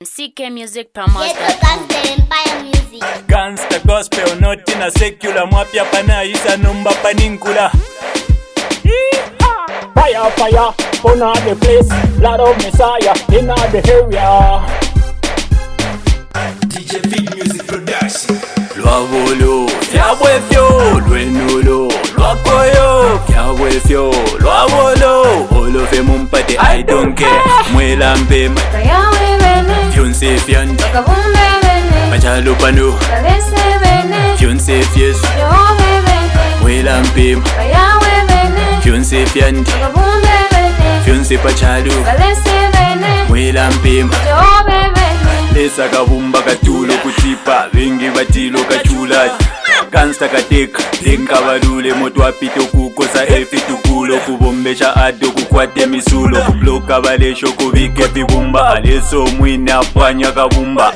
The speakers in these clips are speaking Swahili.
CK Music Promos. Gangsta gospel not in a secular mafia pana isa numba paninkula. Fire, fire, on all the place, Lord of Messiah, in all the area. DJ Big Music Production. Lwavolo, fyabwefyo, lwenulo, lwakoyo, fyabwefyo, lwavolo. Olofe mumpate, I don't care. Mwela mpema, fyonse fyandi, machalo pano, fyonse fyesu. Mwela mpema, fyonse fyandi, fyonse pachalo. Mwela mpema, lesa kabumba katulo kutipa, vengi batilo kachula. Gangsta kateka, lenka balule, moto apito kukosa efi tukulo. Kubombesha ado kukwate misulo, kubloka balesho kubike vibumba. Aleso mwine apanya kabumba.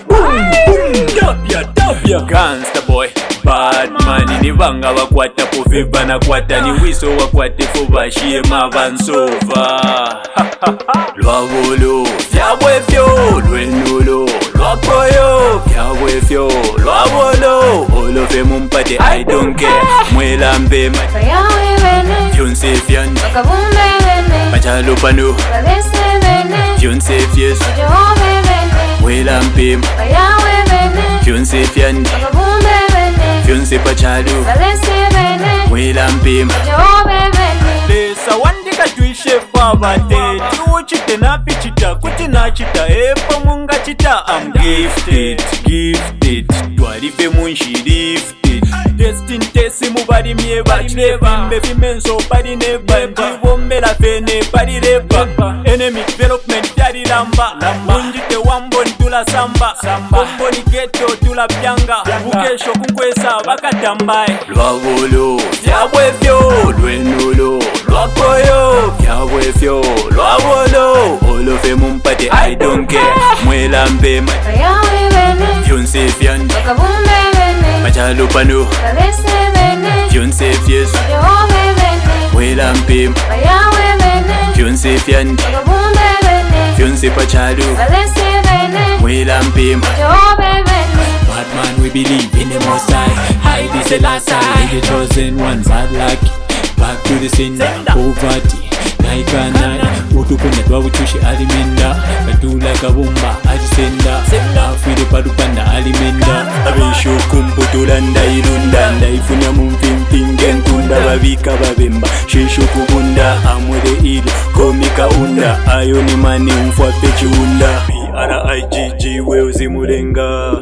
Tapia, Gangsta boy, bad man. Ni vanga wakwata pofiva na kwata. Ni wiso wakwate fobashie mavansova. Lwavolo, fyabwefyo, lwenulo, lwakoyo, fyabwefyo, lwavolo. Olofe mumpate, I don't care. Mwela mpema, fyonse fyandi, machalo pano, fyonse fyesu. Mwela mpema, fyonse fyandi, fyonse pachalo. Mwela mpema, lesa wandika tuishe fabate. Tiuchite na pichita, kuti na chita. Epo munga chita, I'm gifted. Twalife munshi lifted. Destin tesi mubari mie bachileva. Mbefi menso bari neba. Ndiwombela fene bari leba. Enemy development yari lamba. Munjite wambo ntula samba. Kombo ni ghetto tula pyanga. Ukesho kunkwesa bakatambaye. Lwavolo, fyabwefyo, lwenulo, lwakoyo, fyabwefyo, lwavolo. Olofe mumpate, I don't care. Mwela mpema, fyonse fyandi, machalo pano, fyonse fyesu. Mwela mpema, fyonse fyandi, fyonse pachalo. Mwela mpema. Batman, we believe in the Most High. Hide is the last side. The chosen ones are lucky. Back to the sin, poverty. Naikana, utukunda twabuchushi alimenda. Katula kabumba, ajisenda. Afide padupanda alimenda. Abisho kumputulanda ilunda. Ndaifunya mumpimpinge nkunda. Babika babemba, shisho kubunda. Amwele ilu, komika unda. Ayo ni mani mfwa pechi unda. PRIGG weuzi mulenga.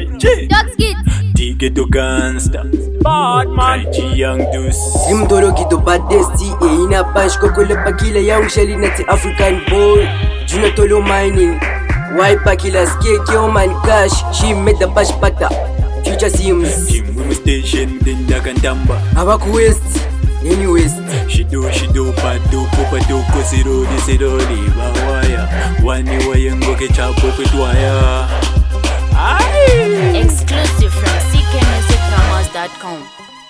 Tigeto Gangsta, Batman, G Young Deuce. Simdoro kido badesti e ina bash kokole pakila ya ushali nati African boy. Juna tolo mining, why pakila skate yo man cash. She made the bash pata, future sims. Kimu station denda kantamba. Abaku west, any west. Shido pado popado kosiroli bawaya. Wani wayengo ke chapo petwaya. Exclusive from CKMusicPromos.com.